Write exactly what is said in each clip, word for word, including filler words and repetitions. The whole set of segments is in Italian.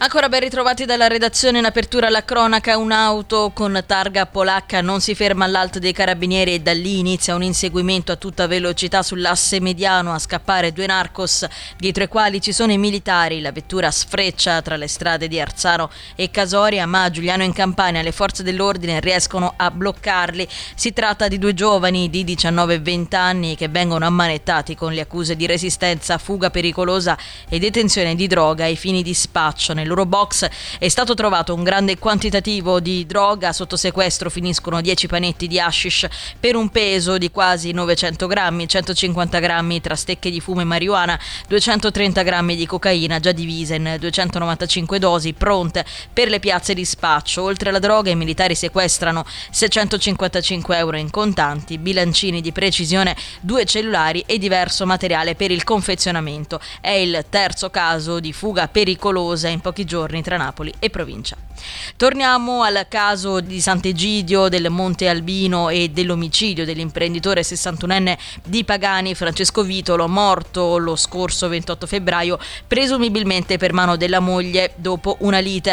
Ancora ben ritrovati dalla redazione. In apertura alla cronaca: un'auto con targa polacca non si ferma all'Alto dei Carabinieri e da lì inizia un inseguimento a tutta velocità sull'asse mediano, a scappare due narcos dietro i quali ci sono i militari. La vettura sfreccia tra le strade di Arzano e Casoria, ma a Giugliano in Campania le forze dell'ordine riescono a bloccarli. Si tratta di due giovani di diciannove e venti anni che vengono ammanettati con le accuse di resistenza, fuga pericolosa e detenzione di droga ai fini di spaccio. Nel loro box è stato trovato un grande quantitativo di droga. Sotto sequestro finiscono dieci panetti di hashish per un peso di quasi novecento grammi, centocinquanta grammi tra stecche di fumo e marijuana, duecentotrenta grammi di cocaina già divisa in duecentonovantacinque dosi pronte per le piazze di spaccio. Oltre alla droga, i militari sequestrano seicentocinquantacinque euro in contanti, bilancini di precisione, due cellulari e diverso materiale per il confezionamento. È il terzo caso di fuga pericolosa in pochi giorni tra Napoli e provincia. Torniamo al caso di Sant'Egidio, del Monte Albino e dell'omicidio dell'imprenditore sessantunenne di Pagani, Francesco Vitolo, morto lo scorso ventotto febbraio, presumibilmente per mano della moglie dopo una lite.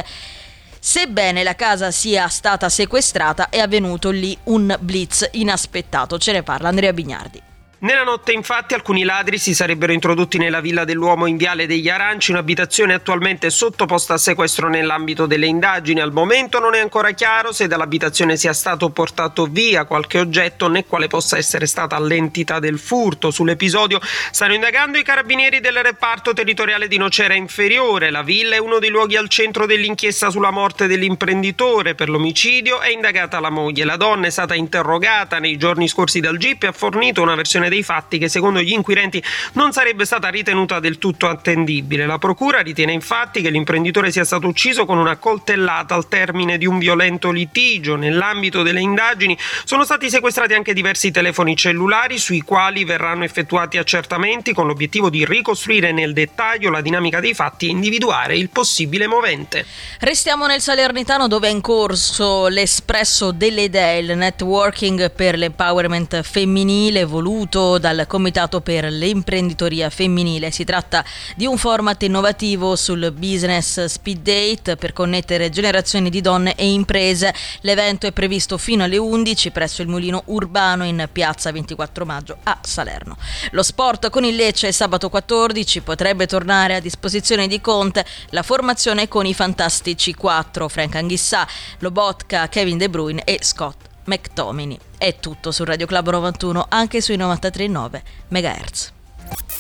Sebbene la casa sia stata sequestrata, è avvenuto lì un blitz inaspettato. Ce ne parla Andrea Bignardi. Nella notte, infatti, alcuni ladri si sarebbero introdotti nella villa dell'uomo in Viale degli Aranci, un'abitazione attualmente sottoposta a sequestro nell'ambito delle indagini. Al momento non è ancora chiaro se dall'abitazione sia stato portato via qualche oggetto né quale possa essere stata l'entità del furto. Sull'episodio stanno indagando i carabinieri del reparto territoriale di Nocera Inferiore. La villa è uno dei luoghi al centro dell'inchiesta sulla morte dell'imprenditore. Per l'omicidio è indagata la moglie. La donna è stata interrogata nei giorni scorsi dal G I P e ha fornito una versione dei fatti che secondo gli inquirenti non sarebbe stata ritenuta del tutto attendibile. La procura ritiene infatti che l'imprenditore sia stato ucciso con una coltellata al termine di un violento litigio. Nell'ambito delle indagini sono stati sequestrati anche diversi telefoni cellulari sui quali verranno effettuati accertamenti con l'obiettivo di ricostruire nel dettaglio la dinamica dei fatti e individuare il possibile movente. Restiamo nel Salernitano, dove è in corso l'Espresso delle Idee, il networking per l'empowerment femminile voluto dal Comitato per l'imprenditoria femminile. Si tratta di un format innovativo sul business speed date per connettere generazioni di donne e imprese. L'evento è previsto fino alle undici presso il Mulino Urbano in piazza ventiquattro maggio a Salerno. Lo sport con il Lecce sabato quattordici potrebbe tornare a disposizione di Conte la formazione con i fantastici quattro: Frank Anghissà, Lobotka, Kevin De Bruyne e Scott McTominay. È tutto su Radio Club novantuno, anche sui novantatré virgola nove megahertz.